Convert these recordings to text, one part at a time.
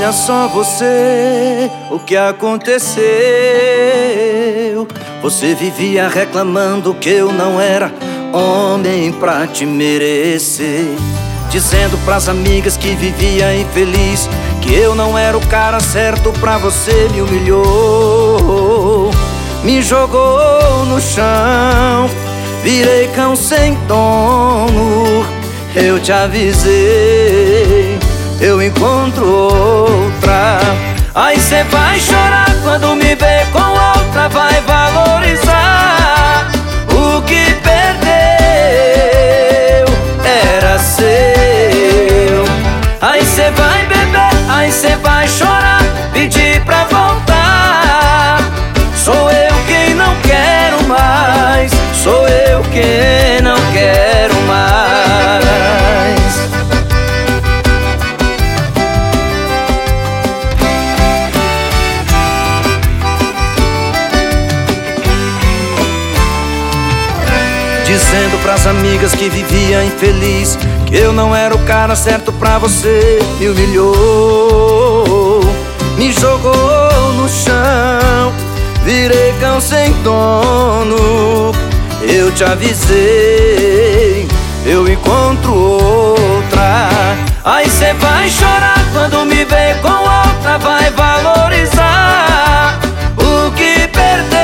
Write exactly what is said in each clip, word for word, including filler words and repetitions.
olha só você, o que aconteceu. Você vivia reclamando que eu não era homem pra te merecer, dizendo pras amigas que vivia infeliz, que eu não era o cara certo pra você. Me humilhou, me jogou no chão, virei cão sem dono. Eu te avisei, eu encontro outra. Aí cê vai chorar quando me ver com outra, vai valorizar o que perdeu, era seu. Aí cê vai beber, aí cê vai chorar, pedir pra voltar. Sou eu quem não quero mais, sou eu quem não quero mais. Dizendo pras amigas que vivia infeliz, que eu não era o cara certo pra você. Me humilhou, me jogou no chão, virei cão sem dono. Eu te avisei, eu encontro outra. Aí cê vai chorar quando me ver com outra, vai valorizar o que perdeu,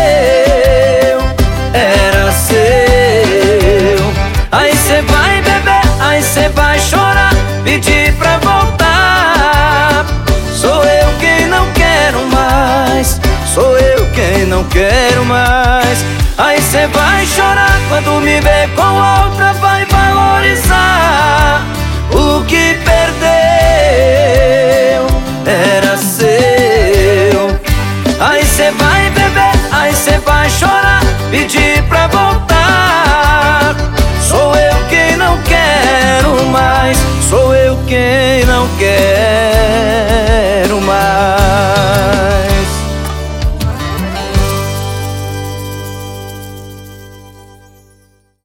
era seu. Aí cê vai beber, aí cê vai chorar, pedir pra voltar. Sou eu quem não quero mais, sou eu quem não quero mais. Aí cê vai chorar quando me ver com outra, vai valorizar o que perdeu, era seu. Aí cê vai beber, aí cê vai chorar, pedir pra voltar. Sou eu quem não quero mais, sou eu quem não quero